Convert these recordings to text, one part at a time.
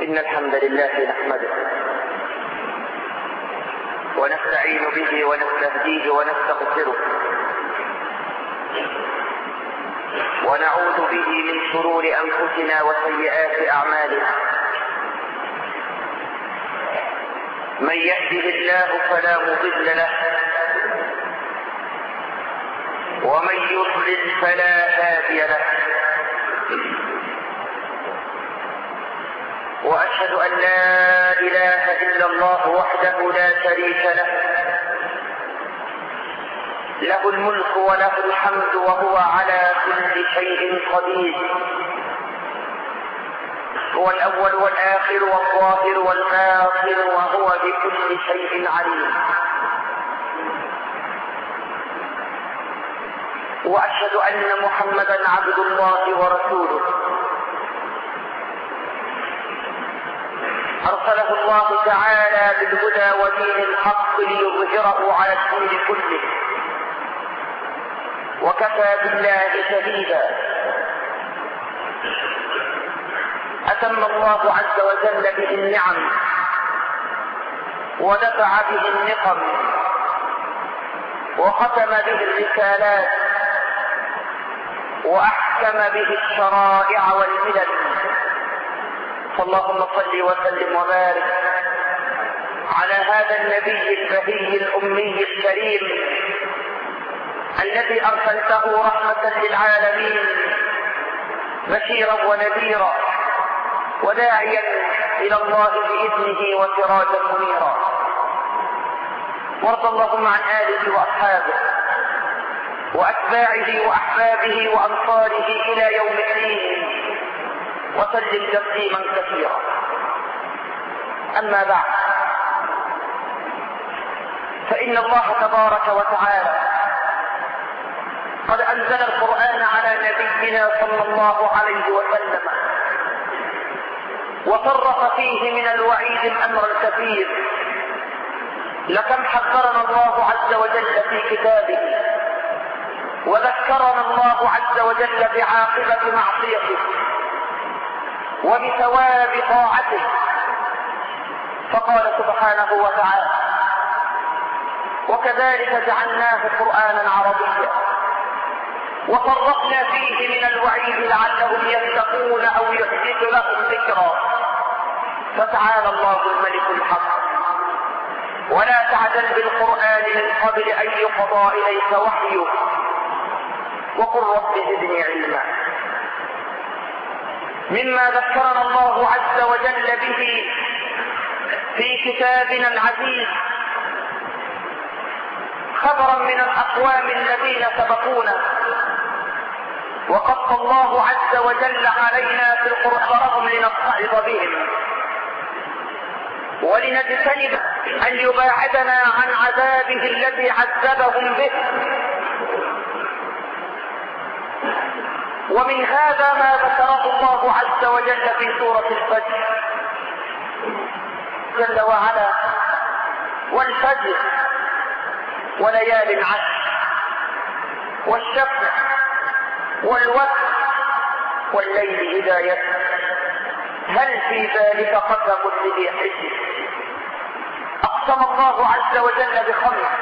إن الحمد لله نحمده ونستعين به ونستهديه ونستغفره ونعوذ به من شرور أنفسنا وسيئات أعمالنا. من يهده الله فلا مضل له ومن يضلل فلا هادي له. وأشهد أن لا إله إلا الله وحده لا شريك له، له الملك وله الحمد وهو على كل شيء قدير. هو الأول والآخر والظاهر والباطن وهو بكل شيء عليم. وأشهد أن محمدا عبد الله ورسوله أرسله الله تعالى بالهدى ودين الحق ليظهره على الدين كله، وكفى بالله شهيدا. أتم الله عز وجل به النعم ودفع به النقم وختم به الرسالات وأحكم به الشرائع والملل. فاللهم صل وسلم وبارك على هذا النبي البهي الأمي الكريم الذي أرسلته رحمة للعالمين بشيرا ونذيرا وداعيا إلى الله بإذنه وسراجا منيرا. وارض اللهم عن آله وأصحابه وأتباعه وأحبابه وأنصاره إلى يوم الدين وسلم تسليما كثيرا. أما بعد، فإن الله تبارك وتعالى قد أنزل القرآن على نبينا صلى الله عليه وسلم وصرف فيه من الوعيد الأمر الكثير. لكم حذرنا الله عز وجل في كتابه وذكرنا الله عز وجل بعاقبة معصيته وبثواب طاعته. فقال سبحانه وتعالى: وكذلك جعلناه قرآنا عربيا وفرقنا فيه من الوعيد لعلهم يتقون أو يحدث لهم ذكرا. فتعالى الله الملك الحق، ولا تعجل بالقرآن من قبل أن يقضى إليك وحيه، وقل رب زدني علما. مما ذكرنا الله عز وجل به في كتابنا العزيز خبرا من الأقوام الذين سبقونا، وقص الله عز وجل علينا في القرآن لنتعظ بهم ولنجتنب أن يباعدنا عن عذابه الذي عذبهم به. ومن هذا ما ذكره الله عز وجل في سورة الفجر جل وعلا: والفجر وليال عشر والشفع والوتر والليل إذا يسر هل في ذلك قسم لذي حجر. أقسم الله عز وجل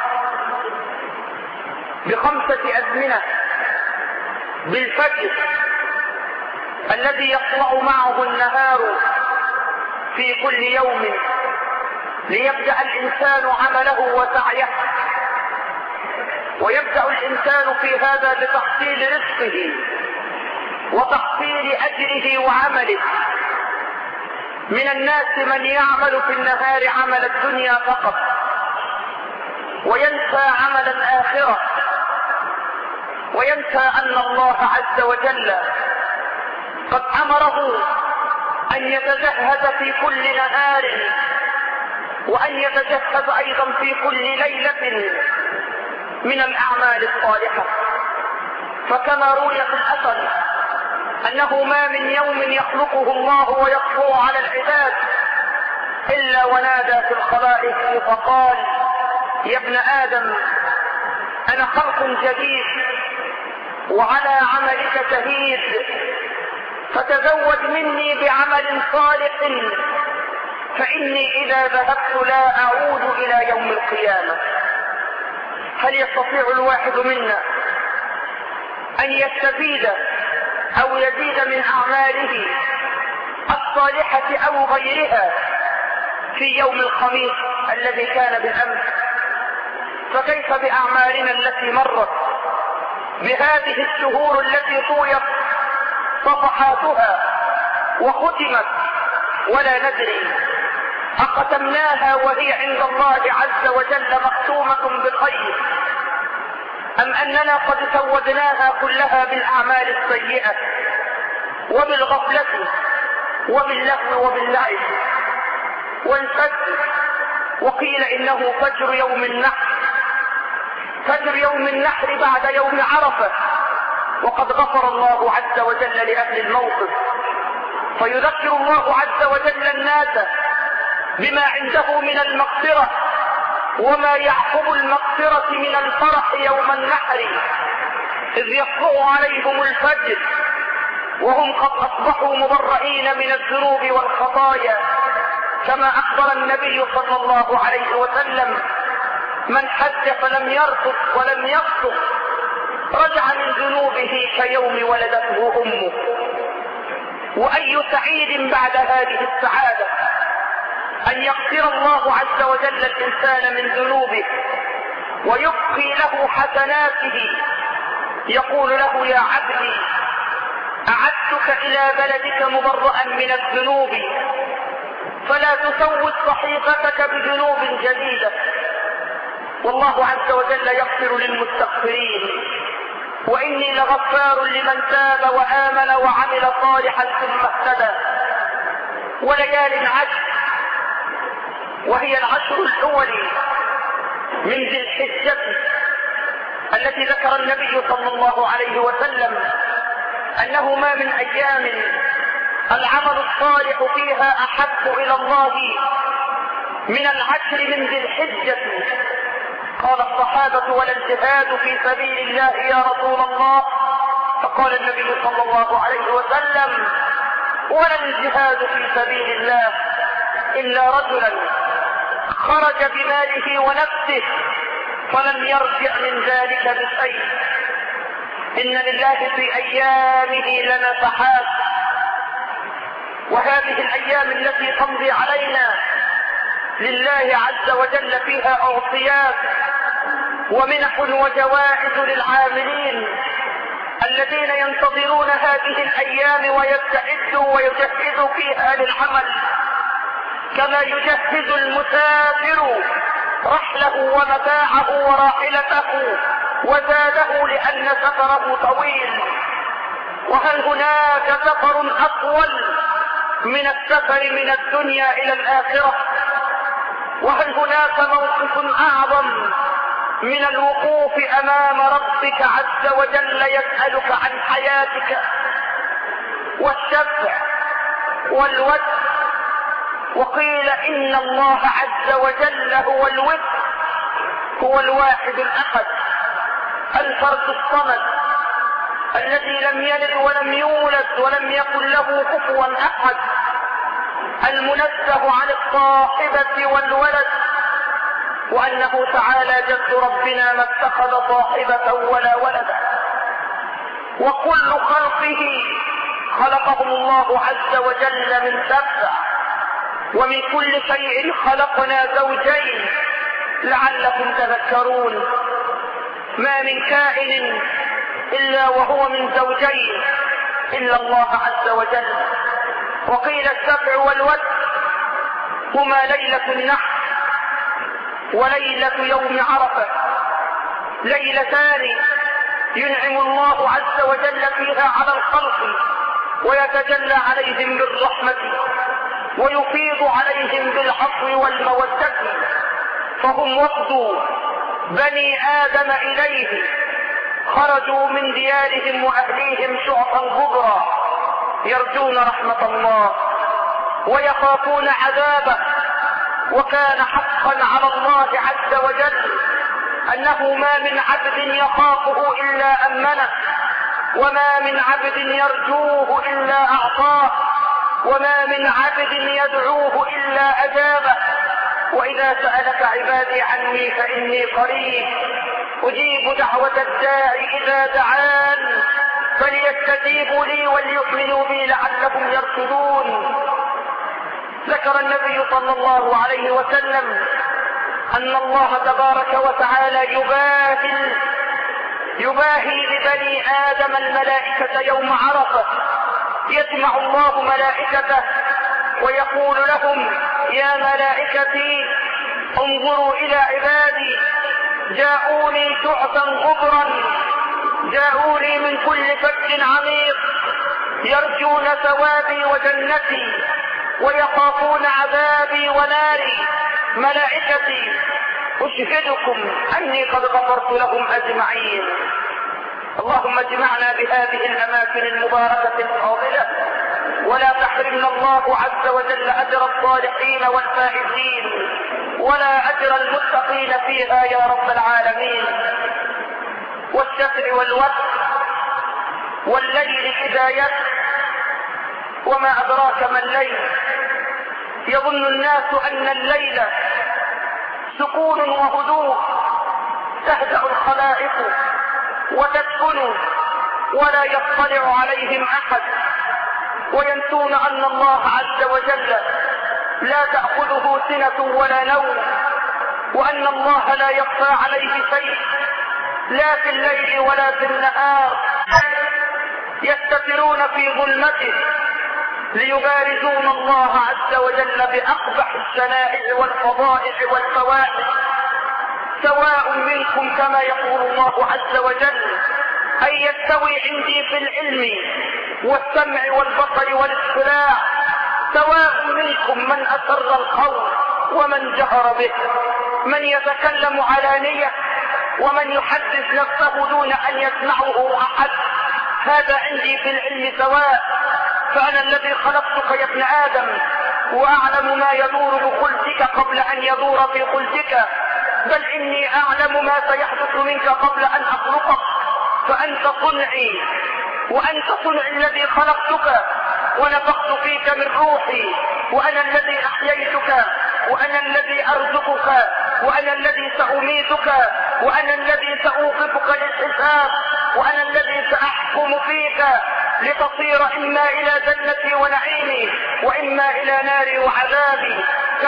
بخمسة أزمنة: بالفجر الذي يطلع معه النهار في كل يوم ليبدأ الإنسان عمله وسعيه، ويبدأ الإنسان في هذا بتحصيل رزقه وتحصيل أجره وعمله. من الناس من يعمل في النهار عمل الدنيا فقط وينسى عمل الآخرة، وينسى أن الله عز وجل قد أمره أن يتجهز في كل نهار وأن يتجهز أيضا في كل ليلة من الأعمال الصالحة. فكما روي في الأثر أنه ما من يوم يخلقه الله ويطفو على العباد إلا ونادى في الخلائق فقال: يا ابن آدم أنا خلق جديد وعلى عملك شهيد، فتزود مني بعمل صالح فإني إذا ذهبت لا أعود إلى يوم القيامة. هل يستطيع الواحد منا أن يستفيد أو يزيد من أعماله الصالحة أو غيرها في يوم الخميس الذي كان بالأمس؟ فكيف بأعمالنا التي مرت بهذه الشهور التي طويت صفحاتها وختمت ولا ندري أختمناها وهي عند الله عز وجل مختومة بخير، أم أننا قد سودناها كلها بالأعمال السيئة وبالغفلة وباللهو وباللعب والفجر؟ وقيل إنه فجر يوم النحر، فجر يوم النحر بعد يوم عرفة، وقد غفر الله عز وجل لأهل الموقف. فيذكر الله عز وجل الناس بما عنده من المغفرة وما يعقب المغفرة من الفرح يوم النحر، إذ يطلع عليهم الفجر وهم قد أصبحوا مبرئين من الذنوب والخطايا، كما أخبر النبي صلى الله عليه وسلم: من حج فلم يرفث ولم يفسق رجع من ذنوبه كيوم ولدته أمه. وأي سعيد بعد هذه السعادة أن يغفر الله عز وجل الإنسان من ذنوبه ويبقي له حسناته، يقول له: يا عبدي أعدتك إلى بلدك مبرأ من الذنوب فلا تسود صحيفتك بذنوب جديدة. والله عز وجل يغفر للمستغفرين، وإني لغفار لمن تاب وآمن وعمل صالحا ثم اهتدى. وليال عشر، وهي العشر الأول من ذي الحجة التي ذكر النبي صلى الله عليه وسلم أنه ما من أيام العمل الصالح فيها أحب إلى الله من العشر من ذي الحجة. قال الصحابة: ولا الجهاد في سبيل الله يا رسول الله؟ فقال النبي صلى الله عليه وسلم: ولا الجهاد في سبيل الله إلا رجلا خرج بماله ونفسه فلم يرجع من ذلك بشيء. إن لله في أيامه لنفحات، وهذه الأيام التي تمضي علينا لله عز وجل فيها أعطيات ومنح وجوائز للعاملين الذين ينتظرون هذه الأيام ويستعدوا ويجهزوا فيها للعمل، كما يجهز المسافر رحله ومتاعه وراحلته وزاده لأن سفره طويل. وهل هناك سفر أطول من السفر من الدنيا إلى الآخرة؟ وهل هناك موقف أعظم من الوقوف أمام ربك عز وجل يسألك عن حياتك؟ والشفع والوتر. وقيل إن الله عز وجل هو الوتر، هو الواحد الأحد الفرد الصمد الذي لم يلد ولم يولد ولم يكن له كفوا أحد، المنزه عن الصاحبة والولد، وأنه تعالى جد ربنا ما اتخذ صاحبة ولا ولدا. وكل خلقه خلقهم الله عز وجل من سبع، ومن كل شيء خلقنا زوجين لعلكم تذكرون. ما من كائن إلا وهو من زوجين إلا الله عز وجل. وقيل السبع والوتر هما ليلة النحر وليلة يوم عرفة، ليلتان ينعم الله عز وجل فيها على الخلق ويتجلى عليهم بالرحمة ويفيض عليهم بالعفو والمودة، فهم وفد بني آدم إليه، خرجوا من ديارهم وأهليهم شعثا غبرا يرجون رحمة الله ويخافون عذابه. وكان حقا على الله عز وجل أنه ما من عبد يخافه إلا أمنه، وما من عبد يرجوه إلا أعطاه، وما من عبد يدعوه إلا أجابه. وإذا سألك عبادي عني فإني قريب أجيب دعوة الداعي إذا دعان، فليستجيبوا لي وليؤمنوا بي لعلهم يرشدون. ذكر النبي صلى الله عليه وسلم أن الله تبارك وتعالى يباهي لبني آدم الملائكة يوم عرفة. يجمع الله ملائكته ويقول لهم: يا ملائكتي انظروا إلى عبادي، جاءوني شعثا غبرا، جاءوني من كل فج عميق، يرجون ثوابي وجنتي ويخافون عذابي وناري. ملائكتي أشهدكم أني قد غفرت لهم أجمعين. اللهم اجمعنا بهذه الأماكن المباركة الفاضلة، ولا تحرمنا الله عز وجل أجر الصالحين والفائزين ولا أجر المتقين فيها يا رب العالمين. والشفع والوتر والليل إذا يسر، وما أدراك ما الليل. يظن الناس أن الليل سكون وهدوء، تهدأ الخلائق وتسكن ولا يطلع عليهم أحد، وينسون أن الله عز وجل لا تأخذه سنة ولا نوم، وأن الله لا يخفى عليه شيء لا في الليل ولا في النهار. يستترون في ظلمته ليبارزون الله عز وجل بأقبح الشنائع والفضائح والفواحش. سواء منكم كما يقول الله عز وجل: أن يستوي عندي في العلم والسمع والبصر والاطلاع. سواء منكم من أسر القول ومن جهر به، من يتكلم علانية ومن يحدث نفسه دون أن يسمعه أحد. هذا عندي في العلم سواء، فأنا الذي خلقتك يا ابن آدم، وأعلم ما يدور بخلقك قبل أن يدور في خلقك، بل إني أعلم ما سيحدث منك قبل أن أخلقك. فأنت صنعي، وأنت صنع الذي خلقتك ونفخت فيك من روحي، وأنا الذي أحييتك، وأنا الذي أرزقك، وأنا الذي سأميتك، وأنا الذي سأوقفك للحساب، وأنا الذي سأحكم فيك لتصير إما إلى جنتي ونعيمي وإما إلى ناري وعذابي.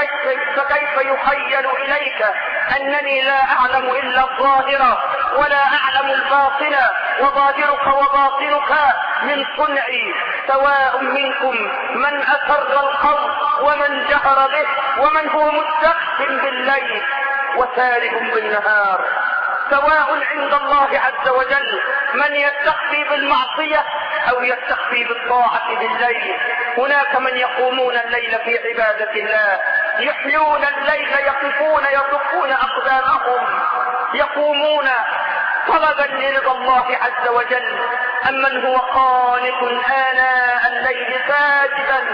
فكيف يخيل إليك أنني لا أعلم إلا الظاهر ولا أعلم الباطن، وظاهرك وباطنك من صنعي. سواء منكم من أسر القول ومن جهر به، ومن هو مستخف بالليل وسارب بالنهار. سواء عند الله عز وجل من يستخفي بالمعصية أو يستخفي بالطاعة بالليل. هناك من يقومون الليل في عبادة الله، يحيون الليل، يقفون يصفون أقدامهم، يقومون طلبا لرضا الله عز وجل. أمن هو قانت آناء الليل ساجدا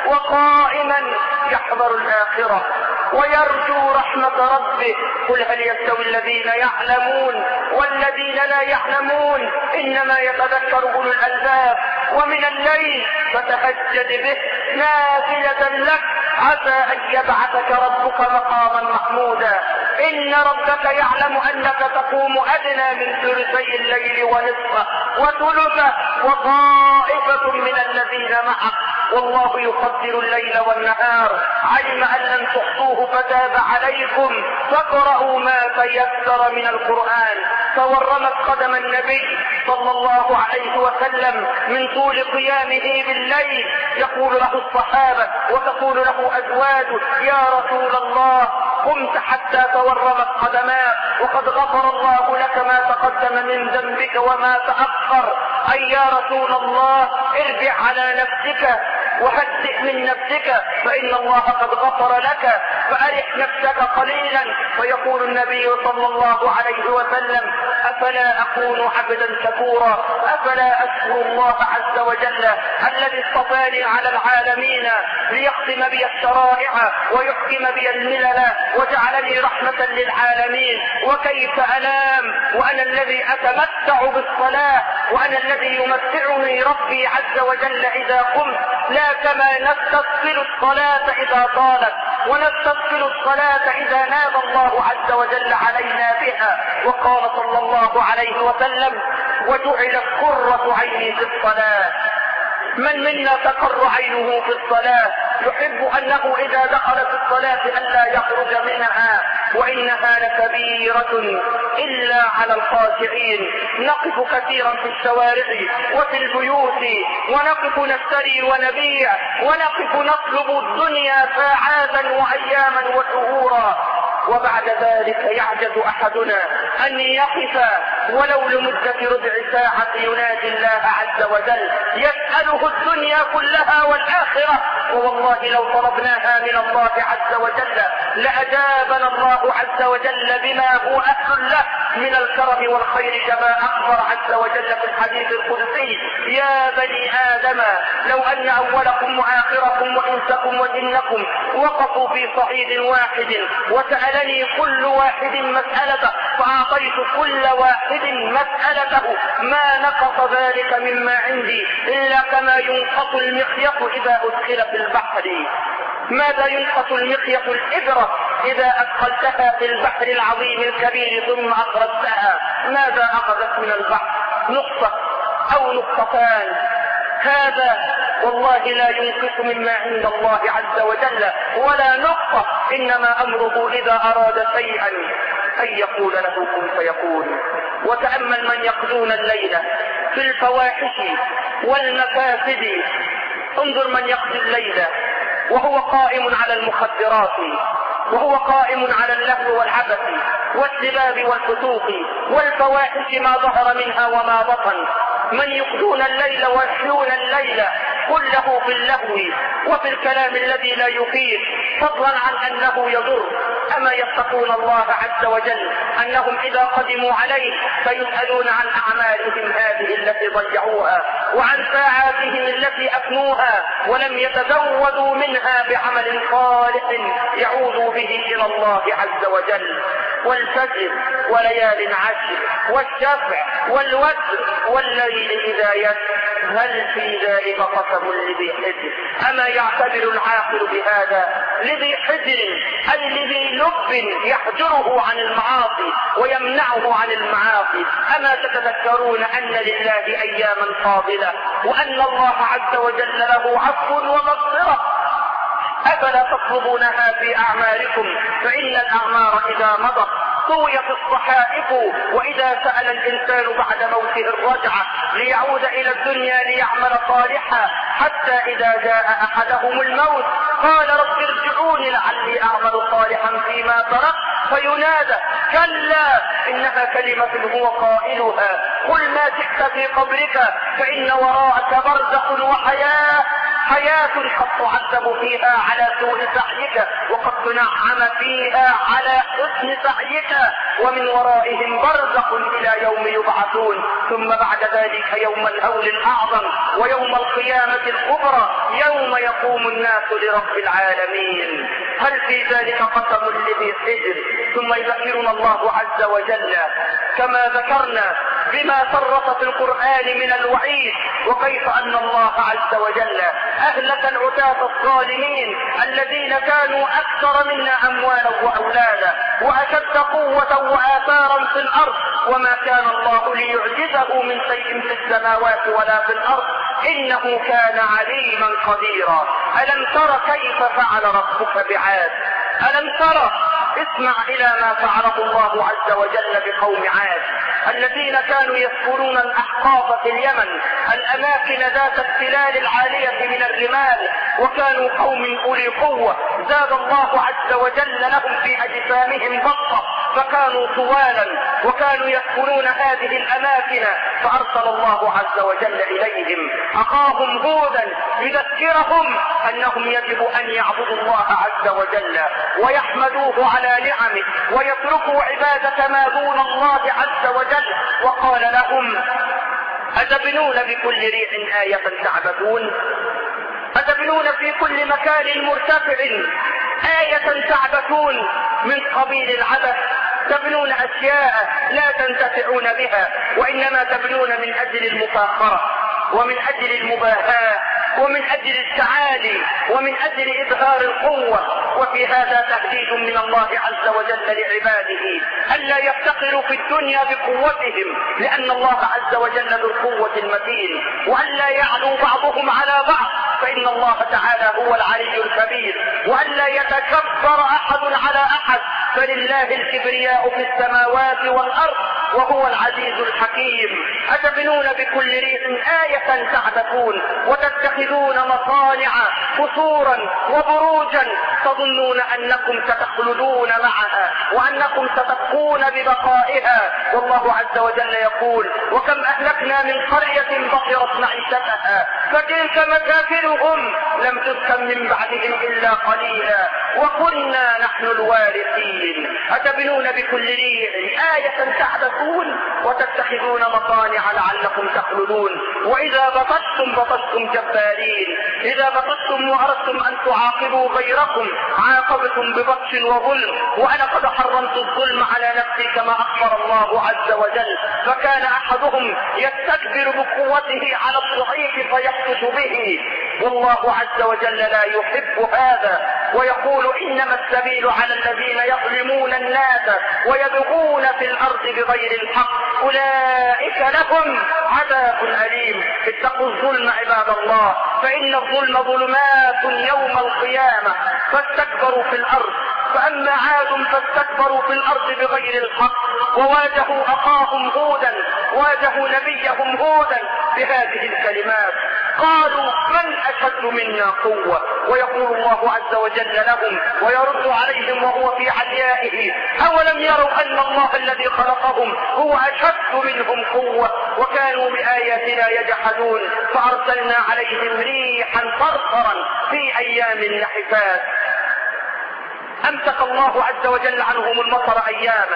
وقائما يحذر الآخرة ويرجو رحمة ربه. قل هل يستوي الذين يعلمون والذين لا يعلمون؟ إنما يتذكر أولو الألباب. ومن الليل فتهجد به نافلة لك عسى أن يبعثك ربك مقاما محمودا. إن ربك يعلم أنك تقوم أدنى من ثلثي الليل ونصفه وثلثه وطائفة من الذين معك، والله يقدر الليل والنهار. علم أن لن تحصوه فتاب عليكم فاقرؤوا ما تيسر من القرآن. فورمت قدم النبي صلى الله عليه وسلم من طول قيامه بالليل. يقول له الصحابة وتقول له أزواجه: يا رسول الله قمت حتى تورمت قدماك، وقد غفر الله لك ما تقدم من ذنبك وما تأخر. أي يا رسول الله ارجع على نفسك وهدئ من نفسك، فإن الله قد غفر لك، فأرح نفسك قليلا. فيقول النبي صلى الله عليه وسلم: أفلا أكون عبدا شكورا؟ أفلا أشكر الله عز وجل الذي اصطفاني على العالمين ليختم بي الشرائع ويحكم بي الملل وجعلني رحمة للعالمين؟ وكيف أنام وأنا الذي أتمتع بالصلاة وأنا الذي يمتعني ربي عز وجل إذا قمت، لا كما نستثقل الصلاة إذا طالت ونستثقل الصلاة إذا نادى الله عز وجل علينا بها. وقال صلى الله عليه وسلم: وجعلت قرة عيني في الصلاة. من منا تقر عينه في الصلاة يحب أنه إذا دخل في الصلاة ألا يخرج منها، وإنها لكبيرة إلا على الخاشعين. نقف كثيرا في الشوارع وفي البيوت، ونقف نشتري ونبيع، ونقف نطلب الدنيا ساعات وأياما وشهورا، وبعد ذلك يعجز أحدنا أن يقف ولو لمدة ربع ساعة ينادي الله عز وجل يسأله الدنيا كلها والآخرة. ووالله لو طلبناها من الله عز وجل لأجابنا الله عز وجل بما هو أهل له من الكرم والخير، كما أخبر عز وجل في الحديث القدسي: يا بني آدم لو أن أولكم وآخركم وإنسكم وجنكم وقفوا في صعيد واحد وسألني كل واحد مسألته فأعطيت كل واحد مسألته ما نقص ذلك مما عندي إلا كما ينقص المخيط إذا أدخل في البحر. ماذا ينقص المخيط؟ الإبرة إذا أدخلتها في البحر العظيم الكبير ثم أخرجتها ماذا أخذت من البحر؟ نقطة أو نقطتان. هذا والله لا ينقص مما عند الله عز وجل ولا نقطة، إنما أمره إذا أراد شيئا أن يقول له كن فيكون. وتأمل من يقضون الليل في الفواحش والمفاسد. انظر من يقضي الليل وهو قائم على المخدرات، وهو قائم على اللهو والعبث والسباب والفسوق والفواحش ما ظهر منها وما بطن. من يقضون الليل ويحيون الليل كله في اللهو وفي الكلام الذي لا يفيد، فضلا عن أنه يضر. أما يتقون الله عز وجل أنهم إذا قدموا عليه فيسألون عن أعمالهم هذه التي ضيعوها وعن ساعاتهم التي أفنوها ولم يتزودوا منها بعمل صالح يعودوا به إلى الله عز وجل. والفجر وليال عشر والشفع والوتر والليل إذا يسر هل في ذلك قسم لذي حجر. أما يعتبر العاقل بهذا؟ لذي حجر أي لذي لب يحجره عن المعاصي ويمنعه عن المعاصي. أما تتذكرون أن لله أياما فاضلة وأن الله عز وجل له عفو ومغفرة؟ أفلا تطلبونها في أعماركم؟ فإن الأعمار إذا مضت طويت الصحائف، وإذا سأل الإنسان بعد موته الرجعة ليعود إلى الدنيا ليعمل صالحا، حتى إذا جاء أحدهم الموت قال رب ارجعوني لعلي أعمل صالحا فيما تركت، فينادى كلا إنها كلمة هو قائلها قل ما شئت في قبرك فإن وراءك برزخ وحياة قد تعذب فيها على سوء سعيك وقد تنعم فيها على حسن سعيك ومن ورائهم برزخ إلى يوم يبعثون ثم بعد ذلك يوم الهول الأعظم ويوم القيامة الكبرى يوم يقوم الناس لرب العالمين. هل في ذلك قسم لذي حجر؟ ثم يذكرنا الله عز وجل كما ذكرنا بما صرف في القرآن من الوعيد، وكيف أن الله عز وجل أهلك العتاة الظالمين الذين كانوا أكثر منا أموالا وأولادا وأشد قوة وآثارا في الأرض، وما كان الله ليعجزه من شيء في السماوات ولا في الأرض إنه كان عليما قديرا. ألم تر كيف فعل ربك بعاد؟ ألم تر؟ اسمع إلى ما فعله الله عز وجل بقوم عاد الذين كانوا يسكنون الأحقاف في اليمن، الأماكن ذات التلال العالية من الرمال، وكانوا قوم أولي قوة زاد الله عز وجل لهم في أجسامهم بطة فكانوا طوالا وكانوا يسكنون هذه الأماكن، فأرسل الله عز وجل إليهم أخاهم هودا يذكرهم أنهم يجب أن يعبدوا الله عز وجل ويحمدوه على نعمه ويتركوا عبادة ما دون الله عز وجل، وقال لهم أتبنون بكل ريع آية تعبدون؟ أتبنون في كل مكان مرتفع آية تعبثون من قبيل العبث؟ تبنون أشياء لا تنتفعون بها، وإنما تبنون من أجل المفاخرة ومن أجل المباهاة ومن أجل التعالي ومن أجل إظهار القوة. وفي هذا تهديد من الله عز وجل لعباده ألا يفتقروا في الدنيا بقوتهم، لأن الله عز وجل ذو القوة المتين، وألا يعلو بعضهم على بعض، فإن الله تعالى هو العلي الكبير، وألا يتكبر أحد على أحد، فلله الكبرياء في السماوات والأرض وهو العزيز الحكيم. أتبنون بكل ريح آية تعبثون وتتخذون مصانع قصورا وبروجا تظنون أنكم ستخلدون معها وأنكم ستبقون ببقائها، والله عز وجل يقول: وكم أهلكنا من قرية بطرت معيشتها فتلك مساكنهم لم تسكن من بعدهم إلا قليلا وكنا نحن الوارثين. أتبنون بكل ريح آية تعبثون وتتخذون مصانع لعلكم تخلدون. وإذا بطشتم جبارين، إذا بطشتم وأردتم أن تعاقبوا غيركم عاقبتم ببطش وظلم، وأنا قد حرمت الظلم على نفسي كما أخبر الله عز وجل، فكان أحدهم يستكبر بقوته على الضعيف فيبطش به، والله عز وجل لا يحب هذا، ويقول: إنما السبيل على الذين يظلمون الناس ويبغون في الأرض بغير الحق أولئك لهم عذاب أليم. اتقوا الظلم عباد الله، فإن الظلم ظلمات يوم القيامة. فاستكبروا في الأرض، فأما عاد فاستكبروا في الأرض بغير الحق وواجهوا أخاهم هودا، واجهوا نبيهم هودا بهذه الكلمات، قالوا: من أشد منا قوة؟ ويقول الله عز وجل لهم ويرد عليهم وهو في عليائه: أولم يروا أن الله الذي خلقهم هو أشد منهم قوة وكانوا بآياتنا يجحدون فأرسلنا عليهم ريحا صرصرا في أيام نحسات. أمسك الله عز وجل عنهم المطر أياما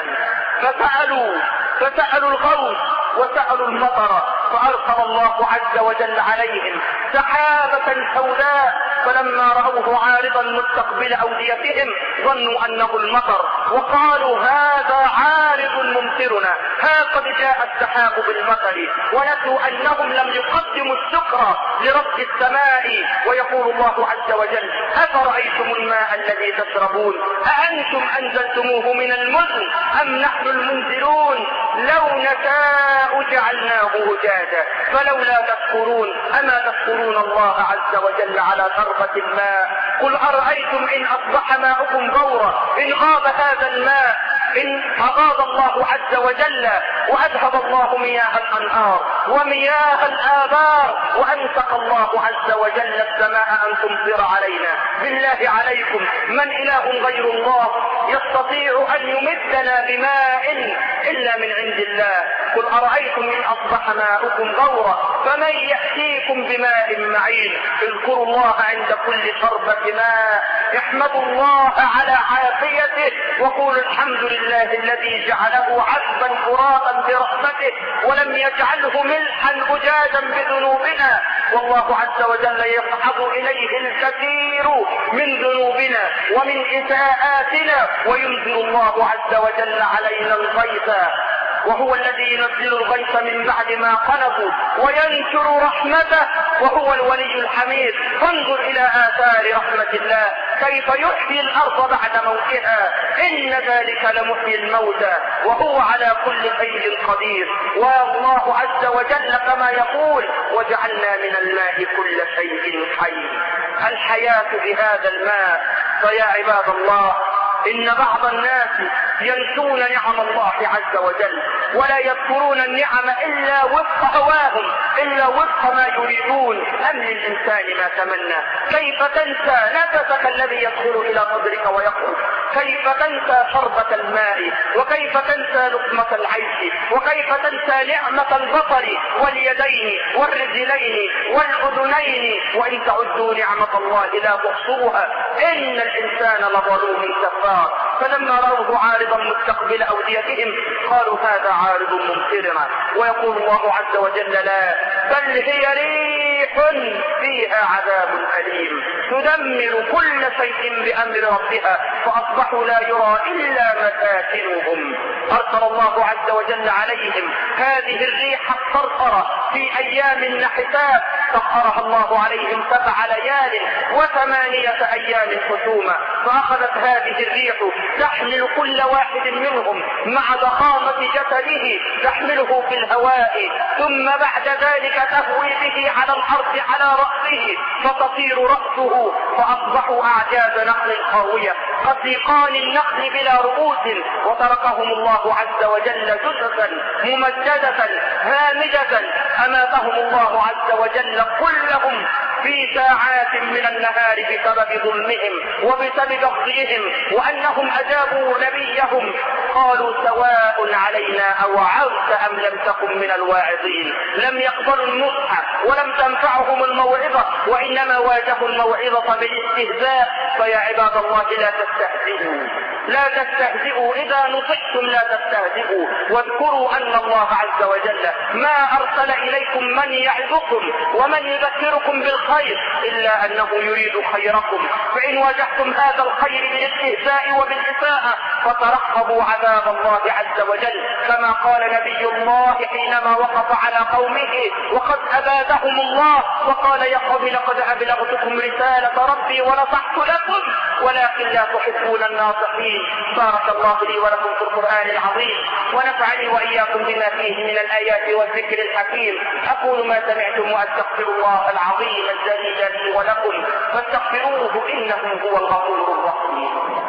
فسألوا الغوث وسألوا المطر، فأرسل الله عز وجل عليهم سحابة سوداء، فلما رأوه عارضا مستقبل أوديتهم ظنوا أنه المطر وقالوا: هذا عارض ممطرنا، ها قد جاء السحاب بالمطر، ونسوا أنهم لم يقدموا الشكر لرب السماء. ويقول الله عز وجل: أفرأيتم الماء الذي تشربون أأنتم أنزلتموه من المزن أم نحن المنزلون لو نشاء جعلناه أجاجا فلولا تشكرون أما تشكرون الله عز وجل على شربة الماء. قل أرأيتم إن أصبح ماؤكم غورا، إن غاب هذا الماء، إن أغاض الله عز وجل وأذهب الله مياه الأنهار ومياه الآبار وأمسك الله عز وجل السماء أن تمطر علينا، بالله عليكم من إله غير الله يستطيع أن يمدنا بماء إلا من عند الله؟ قل أرأيتم إن أصبح ماؤكم غورا فمن يأتيكم بماء معين. اذكروا الله عند كل شربة ماء، احمدوا الله على عافيته، وقولوا الحمد لله الذي جعله عذبا فراتا برحمته ولم يجعله ملحا أجاجا بذنوبنا، والله عز وجل يصعد إليه الكثير من ذنوبنا ومن إساءاتنا، وينزل الله عز وجل علينا الغيث، وهو الذي ينزل الغيث من بعد ما قنطوا وينشر رحمته وهو الولي الحميد. فانظر إلى آثار رحمة الله كيف يحيي الأرض بعد موتها، إن ذلك لمحيي الموتى وهو على كل شيء قدير. والله عز وجل كما يقول: وجعلنا من الماء كل شيء حي. الحياة بهذا الماء. فيا عباد الله، إن بعض الناس ينسون نعم الله عز وجل ولا يذكرون النعم إلا وفق هواهم، إلا وفق ما يريدون. أم للإنسان ما تمنى؟ كيف تنسى نفسك الذي يدخل إلى صدرك ويخرج؟ كيف تنسى شربة الماء؟ وكيف تنسى لقمة العيش؟ وكيف تنسى نعمة البصر واليدين والرجلين والأذنين؟ وإن تعدوا نعمة الله لا تحصوها إن الإنسان لظلوم كفار. فلما رأوه عارضا مستقبل أوديتهم قالوا: هذا عارض ممطرنا. ويقول الله عز وجل: لا، بل هي ريح فيها عذاب أليم. تدمر كل شيء بأمر ربها فأصبحوا لا يرى إلا مساكنهم. أرسل الله عز وجل عليهم هذه الريح الصرصرة في أيام نحسات سخرها الله عليهم 7 ليال و8 أيام حسوما، فأخذت هذه الريح تحمل كل واحد منهم مع ضخامة جسده تحمله في الهواء، ثم بعد ذلك تهوي به على الأرض على رأسه فتطير رأسه، فأصبحوا أعجاز نخل خاوية قصيقان النخل بلا رؤوس، وتركهم الله عز وجل جثثا ممجدة هامدة. أماتهم الله عز وجل كلهم في ساعات من النهار بسبب ظلمهم وبسبب بغيهم وأنهم أجابوا نبيهم. قالوا سواء علينا أوعظت أم لم تكن من الواعظين. لم يقبلوا النصح ولم تنفعهم الموعظة، وإنما واجهوا الموعظة بالاستهزاء. فيا عباد الله لا تستهزئوا، لا تستهزئوا، إذا نصحتم لا تستهزئوا، واذكروا أن الله عز وجل ما أرسل إليكم من يعظكم ومن يذكركم بالخير إلا أنه يريد خيركم. فإن واجهتم هذا الخير بالاستهزاء وبالإساءة فترقبوا عذاب الله عز وجل، كما قال نبي الله حينما وقف على قومه وقد أبادهم الله وقال يا قوم لقد أبلغتكم رسالة ربي ونصحت لكم ولكن لا تحبون الناصحين. بارك الله لي ولكم في القرآن العظيم، ونفعني وإياكم بما فيه من الآيات والذكر الحكيم. أقول ما سمعتم وأستغفر الله العظيم الجليل لي ولكم فاستغفروه إنه هو الغفور الرحيم.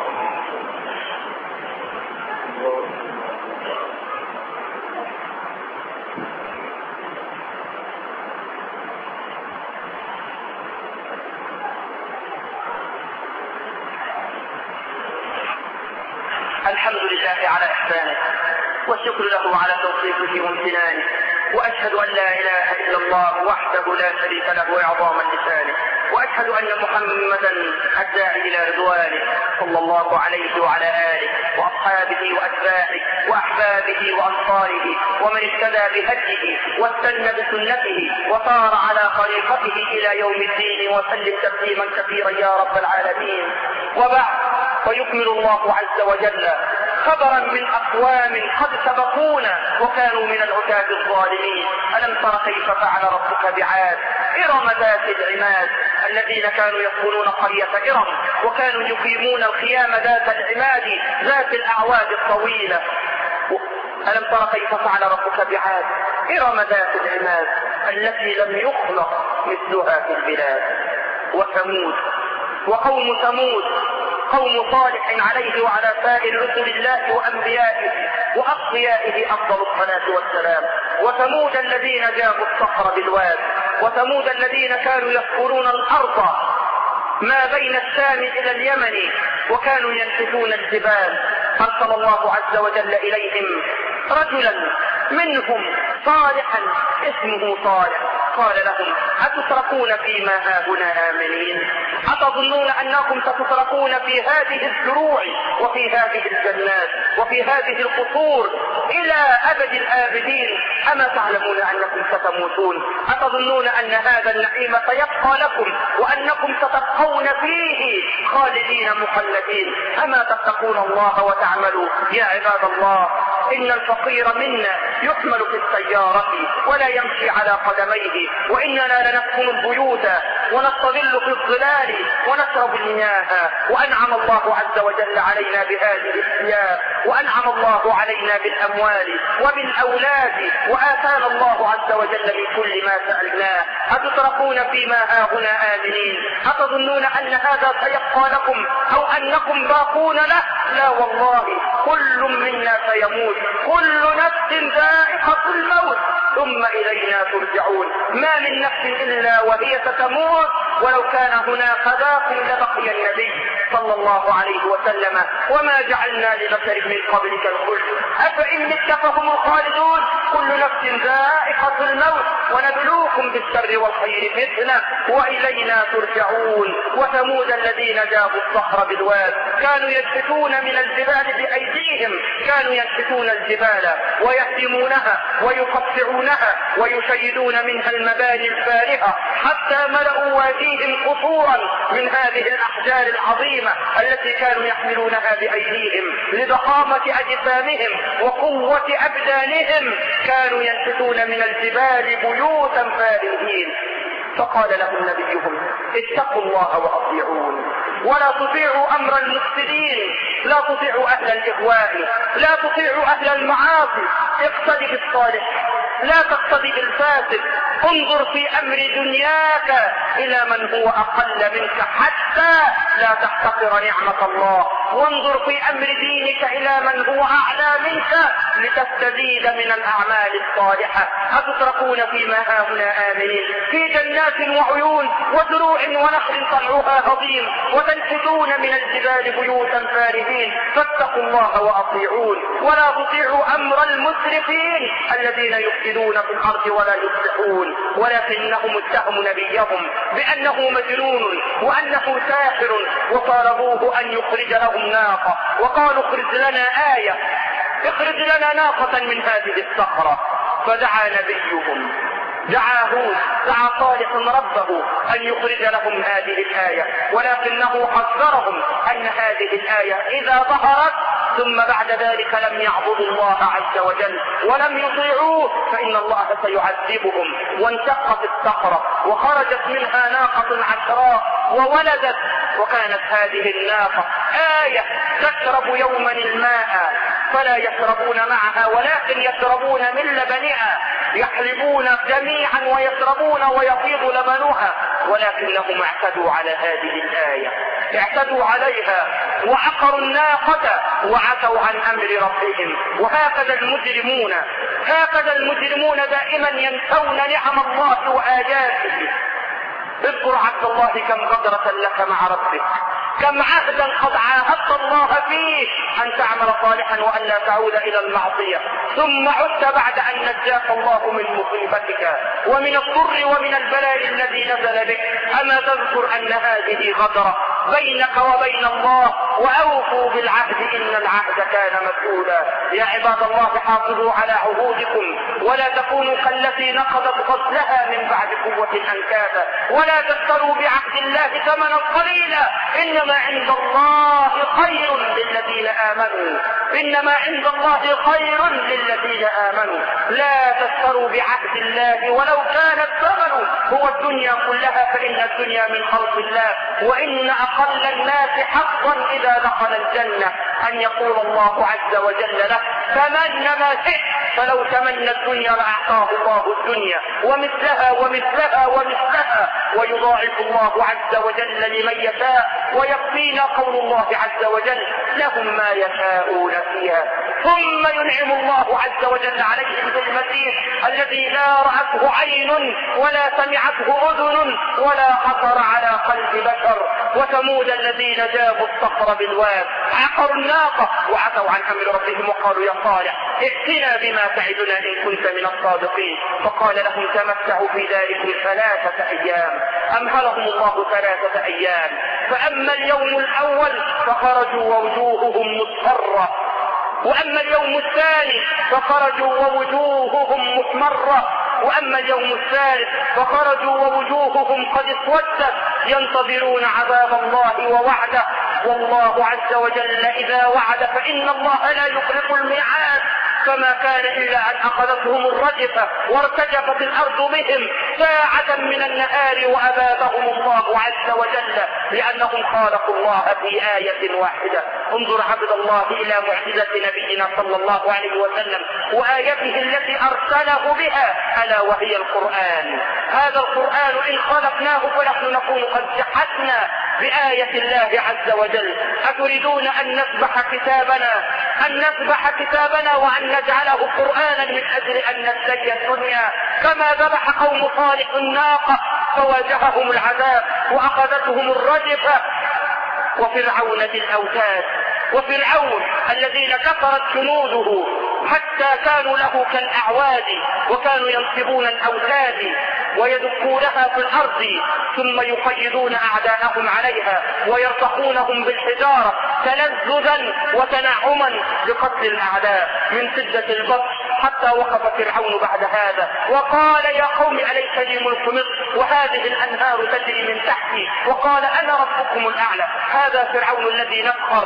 الحمد لله على إحسانه والشكر له على توفيقه وامتنانه، وأشهد أن لا إله إلا الله وحده لا شريك له إعظاما لسانه، وأشهد أن محمدا الداعي إلى رضوانه صلى الله عليه وعلى آله وأصحابه وأتباعه وأحبابه وأنصاره ومن اهتدى بهديه واستنى بسنته وصار على طريقته إلى يوم الدين وسلم تسليما كثيرا يا رب العالمين. وبعد، ويكمل الله عز وجل خبرا من أقوام قد سبقونا وكانوا من العتاة الظالمين. ألم تر كيف فعل ربك بعاد إرم ذات العماد الذين كانوا يدخلون قرية إرم وكانوا يقيمون الخيام ذات العماد ذات الأعواد الطويلة. ألم تر كيف فعل ربك بعاد إرم ذات العماد التي لم يخلق مثلها في البلاد. وثمود وقوم ثمود قوم صالح عليه وعلى سائر رسل الله وأنبيائه وأصفيائه أفضل الصلاة والسلام. وثمود الذين جابوا الصخر بالواد، وثمود الذين كانوا يسكرون الأرض ما بين الشام إلى اليمن وكانوا ينحتون الجبال. أرسل الله عز وجل إليهم رجلا منهم صالحا اسمه صالح، قال لهم أتتركون فيما هاهنا آمنين؟ أتظنون أنكم ستتركون في هذه الزروع وفي هذه الجنات وفي هذه القصور إلى أبد الآبدين؟ أما تعلمون أنكم ستموتون؟ أتظنون أن هذا النعيم سيبقى لكم وأنكم ستبقون فيه خالدين مخلدين؟ أما تتقون الله وتعملوا؟ يا عباد الله، إن الفقير منا يحمل في السيارة ولا يمشي على قدميه، وإننا لنسكن البيوت ونستظل في الظلال ونشرب المياه. وأنعم الله عز وجل علينا بهذه الثياب، وأنعم الله علينا بالأموال وبالأولاد، وآتانا الله عز وجل من كل ما سألناه. أتتركون فيما هاهنا آمنين؟ أتظنون أن هذا سيبقى لكم أو أنكم باقون له؟ لا والله، كل منا سيموت، كل نفس ذائقة الموت ثم إلينا ترجعون. ما من نفس إلا وهي ستموت، ولو كان هناك باق لبقي النبي صلى الله عليه وسلم وما جعلنا لبشر من قبلك الخلد أفإن مت فهم الخالدون. كل نفس ذائقة الموت ونبلوكم بالشر والخير فتنة وإلينا ترجعون. وثمود الذين جابوا الصخر بالواد كانوا ينحتون من الجبال بأيديهم، كانوا ينحتون الجبال ويهدمونها ويقطعونها ويشيدون منها المباني الفارهة حتى ملأوا واديها فيهم قصورا من هذه الأحجار العظيمة التي كانوا يحملونها بأيديهم. لضخامة أجسامهم وقوة أبدانهم كانوا ينحتون من الجبال بيوتا فارهين. فقال لهم نبيهم اتقوا الله وأطيعون ولا تطيعوا أمر المفسدين، لا تطيعوا أهل الإغواء، لا تطيعوا أهل المعاصي، اقتدي بالصالح لا تقتدي بالفاسد. انظر في أمر دنياك إلى من هو أقل منك حتى لا تحتقر نعمة الله، وانظر في أمر دينك إلى من هو أعلى منك لتستزيد من الأعمال الصالحة. أتتركون فيما هاهنا آمنين في جنات وعيون وزروع ونخل طلعها هضيم وتنحتون من الجبال بيوتا فارهين. فاتقوا الله وأطيعون ولا تطيعوا أمر المسرفين الذين يفسدون في الأرض ولا يصلحون. ولكنهم اتهموا نبيهم بأنه مجنون وأنه ساحر وطالبوه أن يخرج لهم ناقة، وقالوا اخرج لنا آية، اخرج لنا ناقة من هذه الصخرة. فدعا نبيهم، دعا صالح ربه أن يخرج لهم هذه الآية، ولكنه حذرهم أن هذه الآية إذا ظهرت ثم بعد ذلك لم يعبدوا الله عز وجل ولم يطيعوه فإن الله سيعذبهم. وانشقت الصخرة وخرجت منها ناقة عشراء وولدت، وكانت هذه الناقة آية تشرب يوما الماء فلا يشربون معها ولكن يشربون من لبنها، يحلبون جميعا ويشربون ويفيض لبنها، ولكنهم اعتدوا على هذه الآية، اعتدوا عليها وعقروا الناقة وعتوا عن أمر ربهم. وهكذا المجرمون دائما ينسون نعم الله وآياته. اذكر عبد الله كم غدرة لك مع ربك، كم عهدا قد عاهدت الله فيه أن تعمل صالحا وأن لا تعود إلى المعصية، ثم عدت بعد أن نجاك الله من مصيبتك ومن الضر ومن البلاء الذي نزل بك. أما تذكر أن هذه غدرة بينك وبين الله؟ وأوفوا بالعهد إن العهد كان مسؤولا. يا عباد الله حافظوا على عهودكم ولا تكونوا كالتي نقضت غزلها من بعد قوة أنكاثا، ولا تشتروا بعهد الله ثمنا قليلا، إنما عند الله خير للذين آمنوا، إنما عند الله خير للذين آمنوا. لا تشتروا بعهد الله ولو كان الثمن هو الدنيا كلها، فإن الدنيا من خلق الله. وإن أقل الناس حقا إذا دخل الجنة أن يقول الله عز وجل له تمن ما شئت، فلو تمنى الدنيا لأعطاه الله الدنيا ومثلها ومثلها ومثلها، ويضاعف الله عز وجل لمن يشاء. ويكفينا قول الله عز وجل لهم ما يشاءون فيها. ثم ينعم الله عز وجل عليهم بالمسيح الذي لا رأته عين ولا سمعته أذن ولا خطر على قلب بشر. وثمود الذين جابوا الصخر بالواد عقروا الناقة وعتوا عن أمر ربهم وقالوا يا صالح ائتنا بما تعدنا إن كنت من الصادقين. فقال لهم تمتعوا في ذلكم 3 أيام. أمهلهم الله 3 أيام. فأما اليوم الأول فخرجوا ووجوههم مصفرة، وأما اليوم الثاني فخرجوا ووجوههم مسمرة، وأما اليوم الثالث فخرجوا ووجوههم قد اسودت ينتظرون عذاب الله ووعده. والله عز وجل إذا وعد فإن الله لا يخلف الميعاد. فما كان إلا أن أخذتهم الرجفة وارتجفت الأرض بهم ساعة من النهار وأباتهم الله عز وجل لأنهم خالقوا الله في آية واحدة. انظر عبد الله إلى معجزة نبينا صلى الله عليه وسلم وآيته التي أرسله بها ألا وهي القرآن. هذا القرآن إن خلقناه فنحن نكون قد جحدنا بآية الله عز وجل. أتريدون أن نذبح كتابنا وأن نجعله قرآنا من أجل أن نستجي الدنيا كما ذبح قوم صالح الناقة فواجههم العذاب وأخذتهم الرجفة. وفرعون ذي الأوتاد، وفرعون الذين كثرت جنوده حتى كانوا له كالأعواد وكانوا ينصبون الأوتاد ويدكونها في الأرض ثم يقيدون أعداءهم عليها ويرتقونهم بالحجارة تلذذا وتنعما لقتل الأعداء من شدة البطش حتى وقف فرعون بعد هذا وقال يا قوم أليس لي ملك مصر وهذه الأنهار تجري من تحتي وقال أنا ربكم الأعلى. هذا فرعون الذي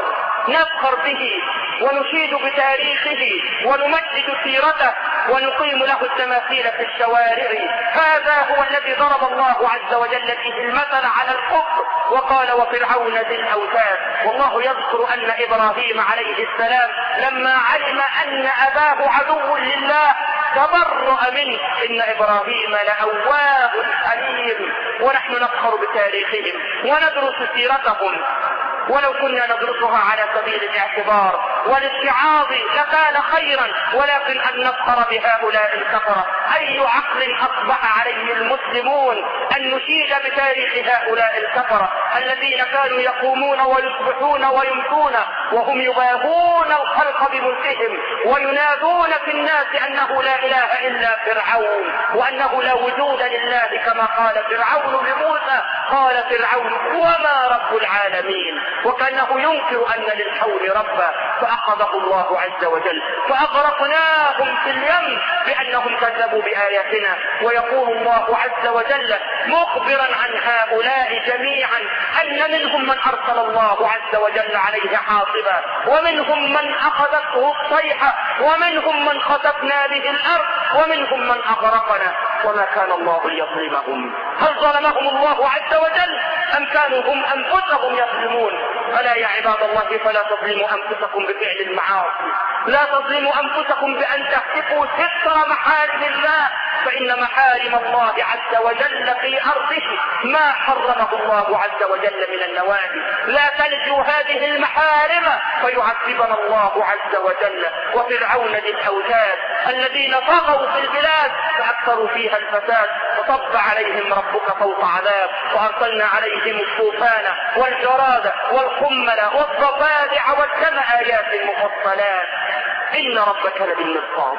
نفخر به ونشيد بتاريخه ونمجد سيرته ونقيم له التماثيل في الشوارع. هذا هو الذي ضرب الله عز وجل به المثل على الكفر وقال وفرعون ذي الأوتاد. والله يذكر أن إبراهيم عليه السلام لما علم أن أباه عدو لله تبرأ منه. إن إبراهيم لأواه حليم. ونحن نفخر بتاريخهم وندرس سيرتهم ولو كنا ندرسها على سبيل الاعتبار والاتعاظ لكان خيرا، ولكن أن نفخر بهؤلاء الكفرة أي عقل أصبح عليه المسلمون أن نشيد بتاريخ هؤلاء الكفرة الذين كانوا يقومون ويصبحون ويمسون وهم يباهون الخلق بملكهم وينادون في الناس أنه لا إله إلا فرعون وأنه لا وجود لله كما قال فرعون لموسى. قال فرعون وما رب العالمين، وكأنه ينكر أن للحول ربا. فأخذه الله عز وجل فأغرقناهم في اليم بأنهم كذبوا بآياتنا. ويقول الله عز وجل مخبرا عن هؤلاء جميعا أن منهم من أرسل الله عز وجل عليه حاصبا ومنهم من أخذته الصيحة ومنهم من خسفنا به الأرض ومنهم من أغرقنا وما كان الله ليظلمهم. هل ظلمهم الله عز وجل أم كانوا هم أنفسهم يظلمون؟ ألا يا عباد الله فلا تظلموا أنفسكم بفعل المعاصي، لا تظلموا أنفسكم بأن تهتكوا ستر محارم الله، فإن محارم الله عز وجل في أرضه ما حرمه الله عز وجل من النواهي. لا تلجوا هذه المحارم فيعذبنا الله عز وجل. وفرعون ذي الأوتاد الذين طغوا في البلاد فأكثروا فيها الفساد فصب عليهم ربك فوق عذاب وأرسلنا عليهم الطوفان والجراد والقمل والضفادع والدم آيات مفصلات. إن ربك لبالمرصاد.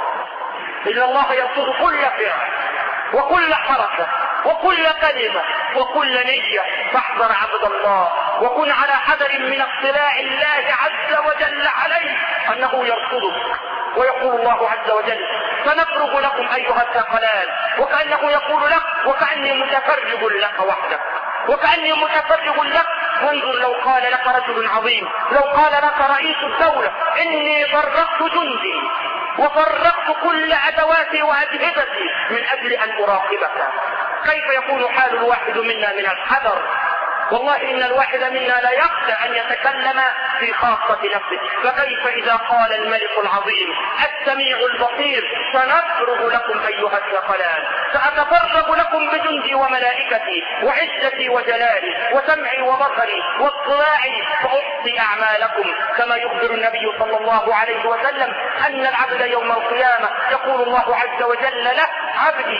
إن الله يرصد كل فعل وكل حركة وكل كلمة وكل نية. فاحذر عبد الله وكن على حذر من اطلاع الله عز وجل عليه أنه يرصدك. ويقول الله عز وجل سنفرغ لكم أيها الثقلان، وكأنه يقول لك وكأني متفرغ لك وحدك وكأني متفرغ لك. وانظر لو قال لك رجل عظيم، لو قال لك رئيس الدولة إني فرقت جندي وفرقت كل أدواتي وأجهزتي من أجل أن أراقبك، كيف يكون حال الواحد منا من الحذر؟ والله إن الواحد منا لا يخشى أن يتكلم في خاصة نفسه، فكيف إذا قال الملك العظيم السميع البصير سنفرغ لكم أيها الثقلان، سأتفرغ لكم بجندي وملائكتي وعزتي وجلالي وسمعي وبصري واطلاعي فأحصي أعمالكم. كما يخبر النبي صلى الله عليه وسلم أن العبد يوم القيامة يقول الله عز وجل له عبدي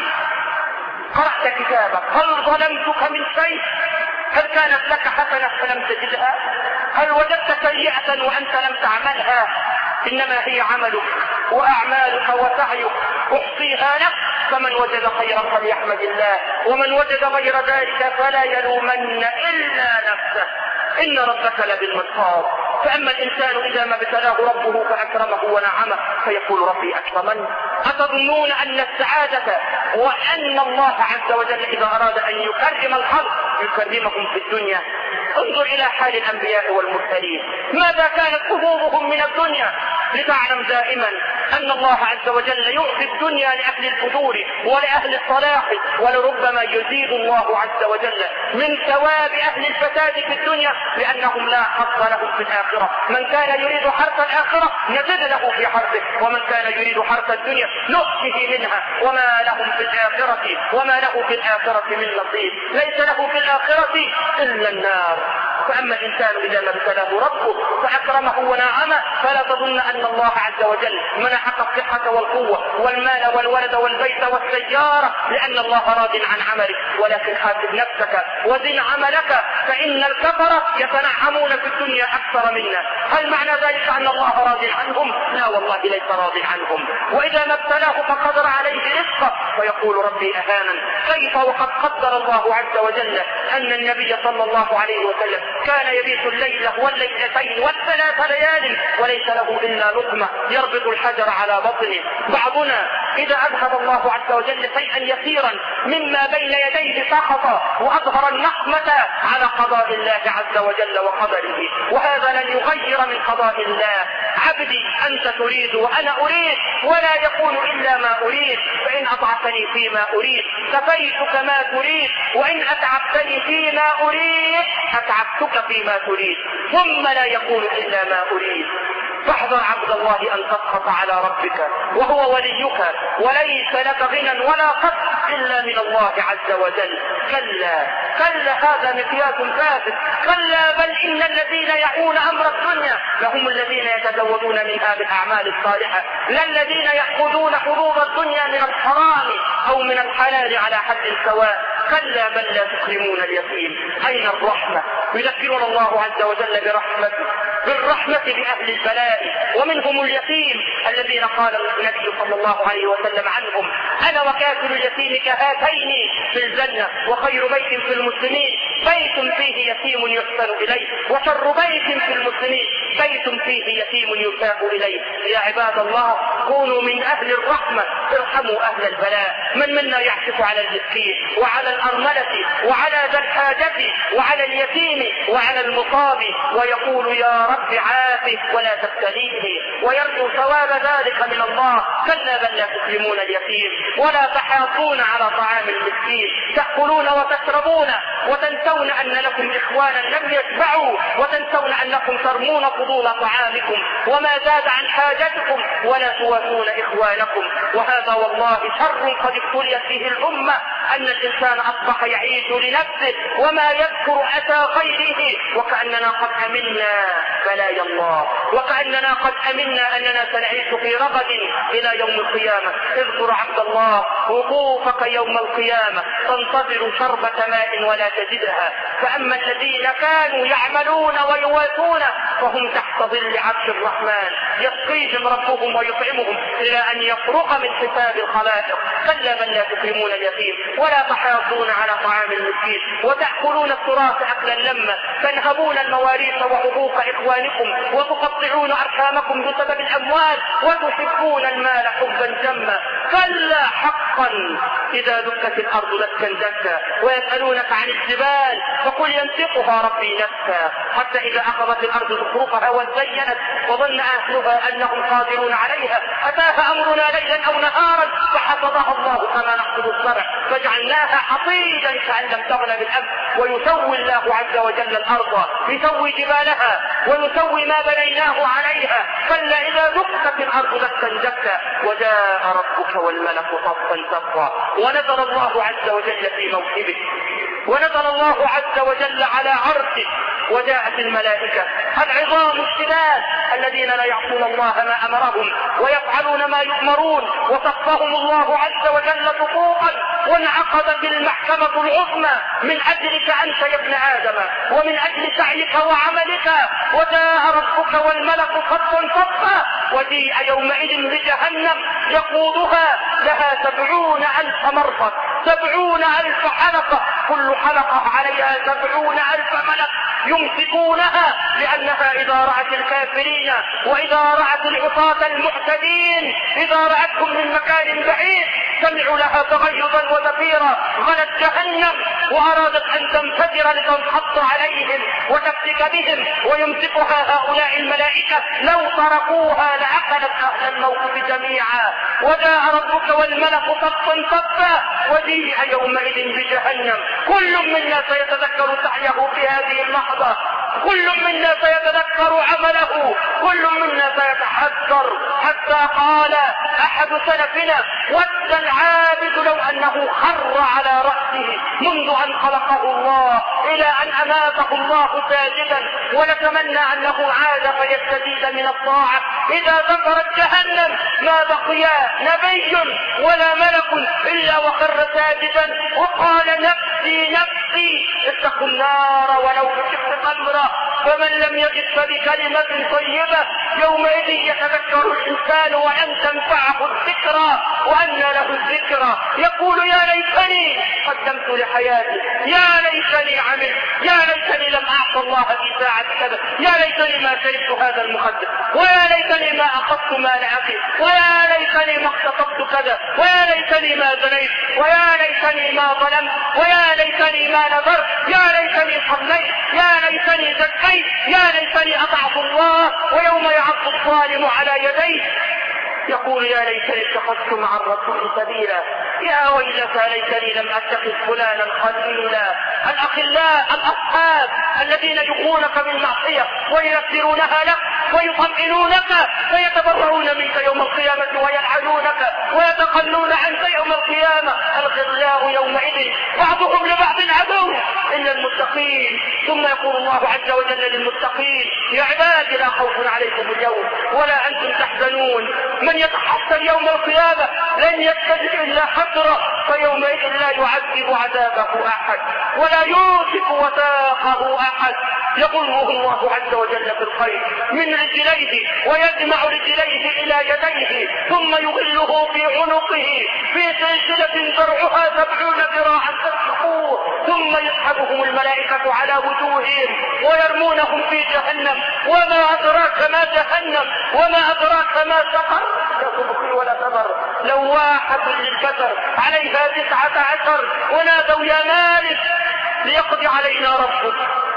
قرأت كتابك هل ظلمتك من شيء؟ هل كانت لك حسنة فلم تجدها؟ هل وجدت سيئة وأنت لم تعملها؟ إنما هي عملك وأعمالك وسعيك أحصيها لك. فمن وجد خيرا فليحمد الله ومن وجد غير ذلك فلا يلومن إلا نفسه. إن ربك لبالمرصاد. فأما الإنسان إذا ما ابتلاه ربه فأكرمه ونعمه فيقول ربي أكرمن. أتظنون أن السعادة وأن الله عز وجل إذا أراد أن يكرم الخلق يكرمهم في الدنيا؟ انظر إلى حال الأنبياء والمرسلين ماذا كانت حظوظهم من الدنيا، لتعلم دائما أن الله عز وجل يعطي الدنيا لأهل الفجور ولأهل الصلاح، ولربما يزيد الله عز وجل من ثواب أهل الفساد في الدنيا لأنهم لا حظ لهم في الآخرة. من كان يريد حرث الآخرة نزد له في حرثه، ومن كان يريد حرث الدنيا نؤته منها وما لهم في الآخرة من نصيب. ليس له في الآخرة إلا النار. فأما الإنسان إذا ما ابتلاه ربه فأكرمه ونعمه فلا تظن أن الله عز وجل منحك الصحة والقوة والمال والولد والبيت والسيارة لأن الله راض عن عملك، ولكن حاسب نفسك وزن عملك، فإن الكفرة يتنعمون في الدنيا أكثر منا. هل معنى ذلك أن الله راض عنهم؟ لا والله ليس راض عنهم. وإذا ما ابتلاه فقدر عليه رزقه فيقول ربي أهانن. كيف وقد قدر الله عز وجل أن النبي صلى الله عليه وسلم كان يبيت الليلة والليلتين والثلاث ليال وليس له إلا لقمة يربط الحجر على بطنه. بعضنا إذا أذهب الله عز وجل شيئا يسيرا مما بين يديه سقط وأظهر النقمة على قضاء الله عز وجل وقدره، وهذا لن يغير من قضاء الله. عبدي أنت تريد وأنا أريد ولا يكون إلا ما أريد، فإن أطعتني فيما أريد كفيتك ما تريد، وإن أتعبتني فيما أريد أتعبتك فيما تريد، ثم لا يكون إلا ما أريد. فاحذر عبد الله أن تسخط على ربك وهو وليك وليس لك غنى ولا قصد إلا من الله عز وجل. كلا كلا، هذا مقياس فاسد. كلا بل إن الذين يعون أمر الدنيا لهم الذين يتزودون منها بالأعمال الصالحة، لا الذين يأخذون حظوظ الدنيا من الحرام أو من الحلال على حد سواء. كلا بل لا تكرمون اليتيم. أين الرحمة؟ يذكرنا الله عز وجل بالرحمة بأهل البلاء، ومنهم اليتيم الذين قال النبي صلى الله عليه وسلم عنهم: أنا وكافل اليتيم كهاتين في الجنة، وخير بيت في المسلمين بيت فيه يتيم يحسن إليه، وشر بيت في المسلمين بيت فيه يتيم يساء إليه. يا عباد الله، كونوا من أهل الرحمة، ارحموا أهل البلاء. من منا يعطف على المسكين وعلى الأرملة وعلى ذا الحاجة وعلى اليتيم وعلى المصاب ويقول: يا رب عافه ولا تبتليه، ويرجو ثواب ذلك من الله. كلا بل لا تكرمون اليتيم ولا تحاضون على طعام المسكين، تأكلون وتشربون وتنسون أن لكم إخوانا لم يشبعوا، وتنسون أنكم ترمون فضول طعامكم وما زاد عن حاجتكم ولا تواسون إخوانكم. وهذا والله شر قد ابتليت به الأمة، أن الإنسان أصبح يعيش لنفسه وما يذكر أتى غيره، وكأننا قد أمنا بلايا الله، وكأننا قد أمنا أننا سنعيش في رغد إلى يوم القيامة. اذكر عبد الله وقوفك يوم القيامة تنتظر شربة ماء ولا تجدها، فأما الذين كانوا يعملون ويواسون فهم تحت ظل عرش الرحمن يسقيهم ربهم ويطعمهم إلى أن يفرغ من حساب الخلائق. كلا بل لا تكرمون اليتيم ولا تحاضون على طعام المسكين، وتأكلون التراث أكلا لما، تنهبون المواريث وحقوق إخوانكم، وتقطعون أرحامكم بسبب الأموال، وتحبون المال حبا جما. كلا حقا إذا دكت الأرض دكا دكا، ويسألونك عن الجبال فقل ينطقها ربي نسفا، حتى إذا أخذت الأرض زخرفها وزينت وظن أهلها أنهم قادرون عليها أتاها أمرنا ليلا أو نهارا فحفظها الله كما نحفظ الزرع فجعلناها حصيدا كأن لم تغن بالأمس. ويسوي الله عز وجل الأرض، يسوي جبالها ويسوي ما بنيناه عليها. كلا إذا دكت الأرض دكا دكا وجاء ربك والملك صفا صفا، ونزل الله عز وجل في موكبه، ونزل الله عز وجل على عرشه، وجاءت الملائكة العظام الشداد الذين لا يعصون الله ما أمرهم ويفعلون ما يؤمرون، وصفهم الله عز وجل صفوفا، وانعقدت المحكمة العظمى من أجلك أنت يا ابن آدم ومن أجل سعيك وعملك. وجاء ربك والملك صفا صفا، وجيء يومئذ بجهنم يقودها لها 70,000 مرصد، 70,000 حلقة، كل حلقة عليها 70,000 ملك يمسكونها، لأنها إذا رأت الكافرين وإذا رأت العصاة المعتدين إذا رأتهم من مكان بعيد سمعوا لها تغيظا وزفيرا. غلت جهنم وأرادت أن تنفجر لتنحط عليهم وتفتك بهم، ويمسكها هؤلاء الملائكة لو تركوها لأكلت أهل الموقف جميعا. وجاء ربك والملك صفا صفا، وجيء يومئذ بجهنم. كل منا سيتذكر سعيه في هذه اللحظة، كل منا سيتذكر عمله، كل منا سيتحذر. حتى قال أحد سلفنا: ود العابد لو أنه خر على رأسه منذ أن خلقه الله إلى أن أماته الله ساجدا، ولتمنى أنه عاد فيستزيد من الطاعة. إذا ذكرت جهنم ما بقي نبي ولا ملك إلا وخر ساجدا وقال: نفسي نفسي المتقين اتقوا النار ولو بشق تمرة، فمن لم يجد فبكلمة طيبة. يومئذ يتذكر الإنسان وأن تنفعه الذكرى، وأن له الذكرى يقول يا ليتني قدمت لحياتي، يا ليتني عملت، يا ليتني لم أعص الله في ساعة كذا، يا ليتني ما شربت هذا المخدر، ويا ليتني ما أخذت مال أخي، ويا ليتني ما اختطفت كذا، ويا ليتني ما زنيت، ويا ليتني ما ظلمت، ويا ليتني ما نذرت، يا ليتني صليت، يا ليتني زكيت، يا ليتني أطعت الله. ويوم يعض الظالم على يديه يقول يا ليتني اتخذت مع الرسول سبيلا، يا ويلتى ليتني لم اتخذ فلانا خليلا. الاخلاء الاصحاب الذين يغرونك بالمعصيه ويذكرونها لك ويطمئنونك فيتبرؤون منك يوم القيامه ويلعنونك ويتخلون عنك يوم القيامه. الخلاء يومئذ بعضهم لبعض عدو الا المتقين. ثم يقول الله عز وجل للمتقين يا عبادي لا خوف عليكم اليوم ولا انتم تحزنون. من يتحصل يوم القيامة لن يستجد إلا حسرة، فيومئذ لا يعذب عذابه أحد ولا يوثق وثاقه أحد. يقوله الله عز وجل في الخير من رجليه ويجمع رجليه إلى يديه ثم يغله في عنقه في سلسلة ذرعها 70 ذراعا فاسلكوه، ثم يسحبهم الملائكة على وجوههم ويرمونهم في جهنم. وما أدراك ما جهنم وما أدراك ما سقر، لا تبقي ولا تذر، لواحة للبشر عليها 19. ونادوا يا مالك ليقضي علينا ربك،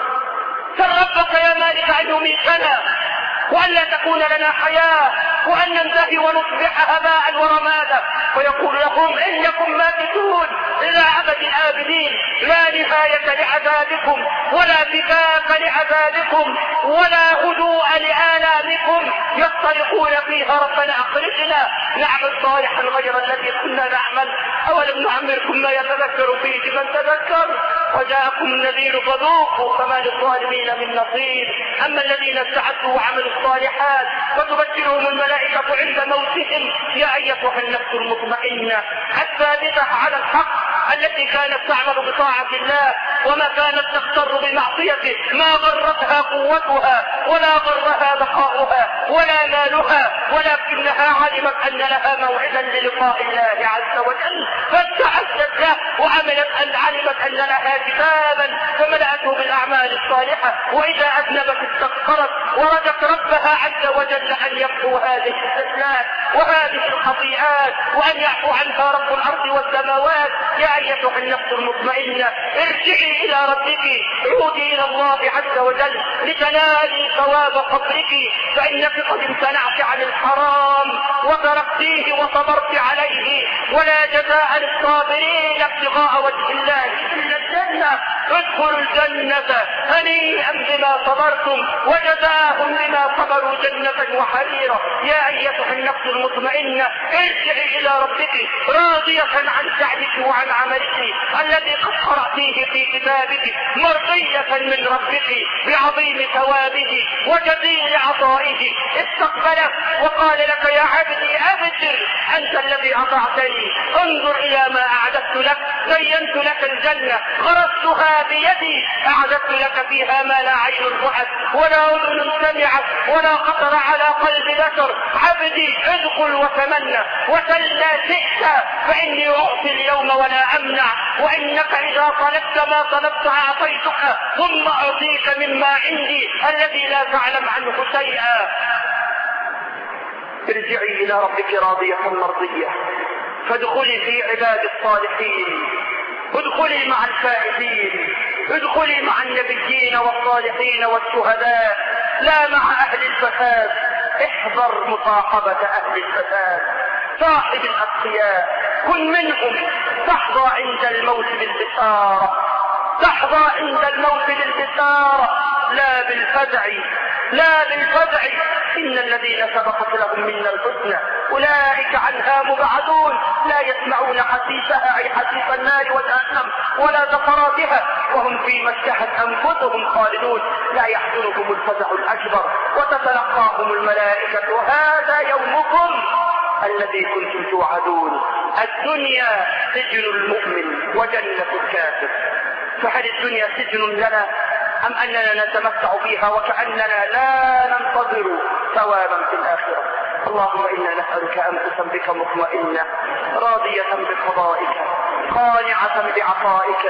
سل ربك يا مالك أن يميتنا وأن لا تكون لنا حياة وأن ننتهي ونصبح هباء ورمادا. ويقول لهم إنكم ماكثون إلى أبد الآبدين، لا نهاية لعذابكم ولا فكاك لعذابكم ولا هدوء لآلامكم. يصطرخون فيها ربنا أخرجنا نعمل صالحا غير الذي كنا نعمل، أولم نعمركم ما يتذكر فيه من تذكر وجاءكم النذير فذوقوا فما للظالمين من نصير. أما الذين استعدوا وعملوا الصالحات فتبشرهم الملائكة عند موتهم يا أيتها النفس المطمئنة الثابتة على الحق التي كانت تعمل بطاعة الله وما كانت تغتر بمعصيته، ما غرتها قوتها ولا غرها بقاؤها ولا مالها، ولكنها علمت أن لها موعدا للقاء الله عز وجل فاستعدت له وعملت أن علمت أن لها كتابا فملأته بالأعمال الصالحة، وإذا أذنبت استغفرت ورجت ربها عز وجل أن يغفو هذه الزلات وهذه الخطيئات وأن يعفو عنها رب الأرض والسماوات. يا أيتها النفس المطمئنة ارجعي إلى ربك، عودي إلى الله عز وجل لتنالي ثواب صبرك، فإنك قد امتنعت عن الحرام وتركتيه وصبرت عليه، ولا جزاء للصابرين ابتغاء وجه الله إلا الجنة. ادخلوا الجنة هنيئا بما صبرتم وجزاهم بما صبروا جنة وحريرا. يا أيتها النفس المطمئنة ارجعي إلى ربك راضية عن سعيك وعن عملك الذي قد قرأتيه في كتابك، مرضية من ربك بعظيم ثوابه وجزيل عطائه. استقبلك وقال لك يا عبدي أبشر أنت الذي أطعتني، انظر إلى ما أعددت لك، زينت لك الجنة غرستها بيدي، أعددت لك فيها ما لا عين رأت ولا أذن سمعت ولا خطر على قلب بشر. عبدي ادخل وتمنى وسل ما شئت فإني أعطي اليوم ولا أمنع، وإنك إذا طلبت ما طلبت أعطيتك ثم أعطيك مما عندي الذي لا تعلم عنه شيئا. ارجعي إلى ربك راضية مرضية، فادخلي في عباد الصالحين، ادخلي مع الفائزين، ادخلي مع النبيين والصالحين والشهداء، لا مع أهل الفساد. احذر مصاحبة أهل الفساد، صاحب الأتقياء، كن منهم، تحظى عند الموت بالبشارة، تحظى عند الموت بالبشارة لا بالفزع، لا بالفزع. إن الذين سبقت لهم منا الحسنى أولئك عنها مبعدون، لا يسمعون حسيسها أي حسيس النار والجهنم ولا زفراتها، وهم فيما اشتهت أنفسهم خالدون. لا يحزنهم الفزع الأكبر وتتلقاهم الملائكة هذا يومكم الذي كنتم توعدون. الدنيا سجن المؤمن وجنة الكافر. فهل الدنيا سجن لنا أم أننا نتمتع فيها وكأننا لا ننتظر ثوابا في الآخرة؟ اللهم إنا نسألك أنفسا بك مطمئنة راضية بقضائك قانعة بعطائك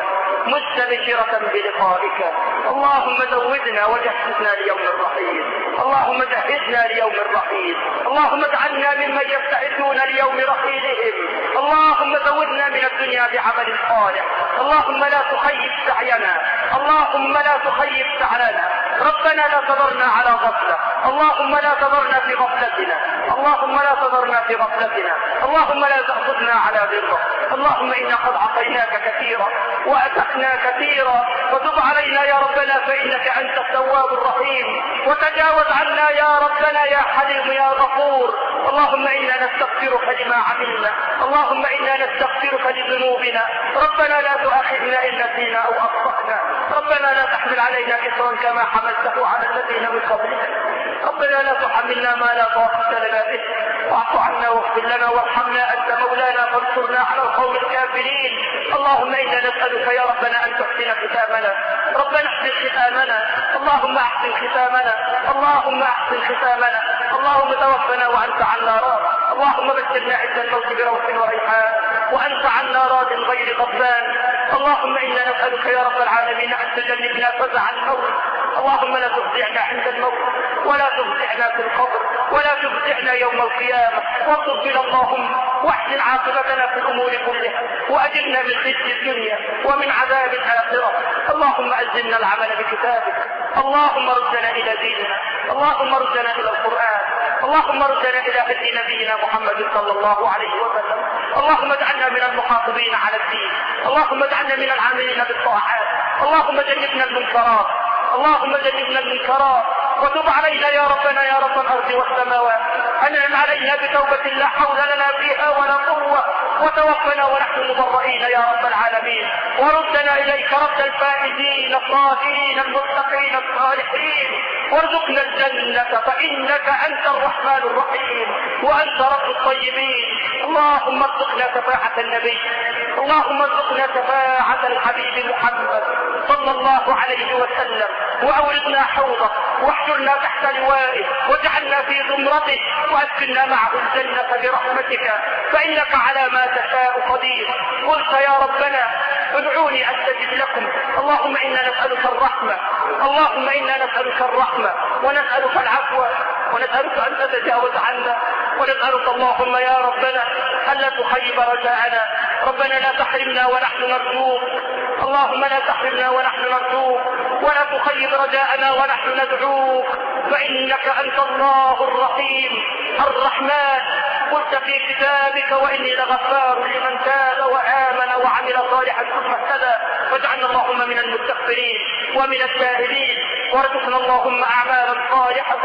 مستبشرة بلقائك. اللهم زودنا وجهزنا ليوم الرحيل. اللهم جهزنا ليوم الرحيل. اللهم اجعلنا ممن يستعدون ليوم رحيلهم. اللهم زودنا من الدنيا بعمل صالح. اللهم لا تخيب سعينا. اللهم لا تخيب سعينا. ربنا لا تذرنا على غفلة. اللهم لا تذرنا في غفلتنا. اللهم لا تذرنا في غفلتنا. اللهم لا تأخذنا على ذرة. اللهم إنا قد عصيناك كثيرا وأتقنا كثيرا وتب علينا يا ربنا فإنك أنت التواب الرحيم وتجاوز عنا يا ربنا يا حليم يا غفور. اللهم إنا نستغفرك لما عملنا. اللهم إنا نستغفرك لذنوبنا. ربنا لا تؤاخذنا إن نسينا أو أخطأنا. ربنا لا تحمل علينا إصرا كما حملته على الذين من قبلنا. ربنا لا تحملنا ما لا طاقة لنا به. واعف عنا واغفر لنا وارحمنا أنت مولانا فانصرنا على القوم الكافرين. اللهم إنا نسألك يا ربنا أن تحسن ختامنا. ربنا احسن ختامنا. اللهم احسن ختامنا. اللهم احسن ختامنا. اللهم توفنا وأنت عنا راض. اللهم بشرنا عند الموت بروح وريحان وأنت عنا راض غير غضبان. اللهم إنا نسألك يا رب العالمين أن تجنبنا فزع الموت. اللهم لا تفزعنا عند الموت ولا تفزعنا في القبر ولا تفزعنا يوم القيامة. وتقبل اللهم واحسن عاقبتنا في الأمور كلها وأجرنا من خزي الدنيا ومن عذاب الآخرة. اللهم ألزمنا العمل بكتابك. اللهم ردنا إلى ديننا. اللهم ردنا إلى القرآن. اللهم ردنا إلى هدي نبينا محمد صلى الله عليه وسلم. اللهم اجعلنا من المحافظين على الدين. اللهم اجعلنا من العاملين بالطاعات. اللهم جنبنا المنكرات. اللهم جنبنا المنكرات وتب علينا يا ربنا يا رب الأرض والسماوات. أنعم علينا بتوبة لا حول لنا فيها ولا قوة وتوفنا ونحن مبرئين يا رب العالمين. وردنا إليك رد الفائزين الصالحين المتقين الصالحين. وارزقنا الجنة فإنك أنت الرحمن الرحيم وأنت رب الطيبين. اللهم ارزقنا شفاعة النبي. اللهم ارزقنا شفاعة الحبيب محمد صلى الله عليه وسلم وأوردنا حوضه واحشرنا تحت لوائه واجعلنا في زمرته وأسكننا معه الجنة برحمتك فإنك على ما تشاء قدير. قلت يا ربنا ادعوني أستجب لكم. اللهم إنا نسألك الرحمة. اللهم إنا نسألك الرحمة ونسألك العفو ونسألك أن تتجاوز عنا ونسألك اللهم يا ربنا ألا تخيب رجاءنا. ربنا لا تحرمنا ونحن نرجوك. اللهم لا تحرمنا ونحن نرجوك ولا تخيب رجاءنا ونحن ندعوك فإنك أنت الله الرحيم الرحمن. قلت في كتابك وإني لغفار لمن تاب وآمن وعمل صالحا ثم اهتدى. واجعلنا اللهم من المستغفرين ومن التائبين وارزقنا اللهم أعمالا صالحة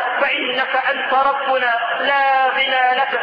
فإنك أنت ربنا لا غنى لك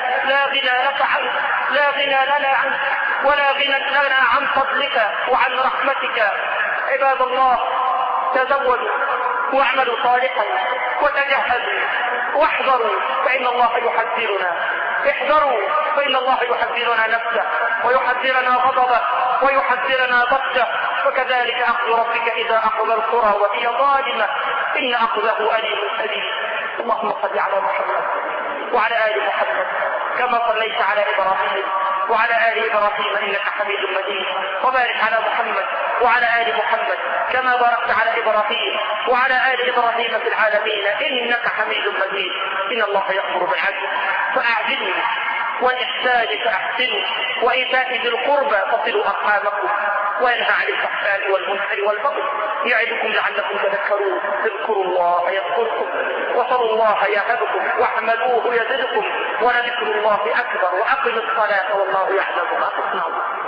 عنك لا غنى لنا عنك ولا غنى لنا عن فضلك وعن رحمتك. عباد الله تزودوا واعملوا صالحا وتجهزوا واحذروا فإن الله يحذرنا. احذروا فإن الله يحذرنا نفسه ويحذرنا غضبه ويحذرنا بطشه. وكذلك أخذ ربك إذا أخذ القرى وهي ظالمة إن أخذه أليم شديد. اللهم صل على محمد وعلى آل محمد كما صليت على إبراهيم وعلى آل إبراهيم إنك حميد مجيد. وبارك على محمد وعلى آل محمد كما باركت على إبراهيم وعلى آل إبراهيم في العالمين إنك حميد مجيد. إن الله يأمر بالعدل فأعدلوا والإحسان فأحسنوا وإيتاء ذي القربى فصلوا أرحامكم وينهى عن الفحشاء والمنكر والبغي يعظكم لعلكم تذكرون. اذكروا الله يذكركم وصلوا الله يهبكم واحمدوه يزدكم ولذكر الله أكبر. وأقم الصلاة والله يعلم ما تصنعون.